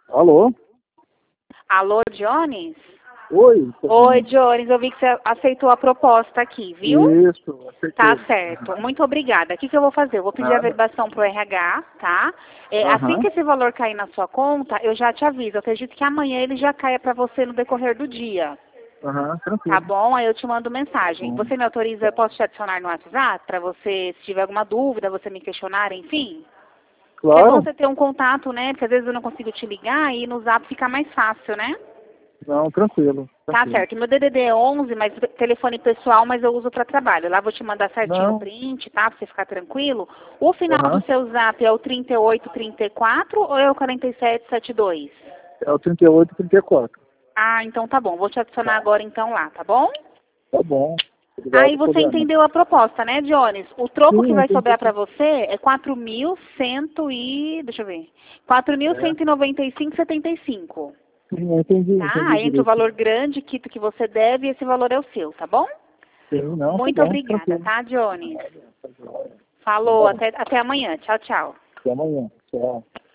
Alô? Alô, Jones? Oi? Oi, Jones, eu vi que você aceitou a proposta aqui, viu? Isso, aceitei. Tá certo. Muito obrigada. O que eu vou fazer? Eu vou pedir a Nada. averbação pro RH, tá? Assim Aham, que esse valor cair na sua conta, eu já te aviso. Eu acredito que amanhã ele já caia para você no decorrer do dia. aham, Tá tranquilo. bom? Aí eu te mando mensagem. Bom, Você me autoriza, eu posso te adicionar no WhatsApp para você, se tiver alguma dúvida, você me questionar, enfim? Que é bom claro? você ter um contato, né? Porque às vezes eu não consigo te ligar e no Zap fica mais fácil, né? Não, tranquilo, Tá tranquilo. certo. Meu DDD é 11, mas telefone pessoal, mas eu uso para trabalho. Lá vou te mandar certinho o Não, print, tá? Pra você ficar tranquilo. O final do aham, seu Zap é o 3834 ou é o 4772? é o 38 e 34. Ah, então tá bom. Vou te adicionar Tá? agora então lá, tá bom? Tá bom. Aí Obrigado por você lembrar. entendeu a proposta, né, Jones? O troco que Sim, vai entendi. sobrar para você é 4.100 e... deixa eu ver. É, 4.195,75. sim, entendi Tá? Entre o direito. valor grande, quito que você deve, e esse valor é o seu, tá bom? Sim, não, tá Muito bom, obrigada, tranquilo. tá, Jones? Nada, tá bom. Tá Falou, bom. até amanhã. Tchau, tchau. Até amanhã. Tchau.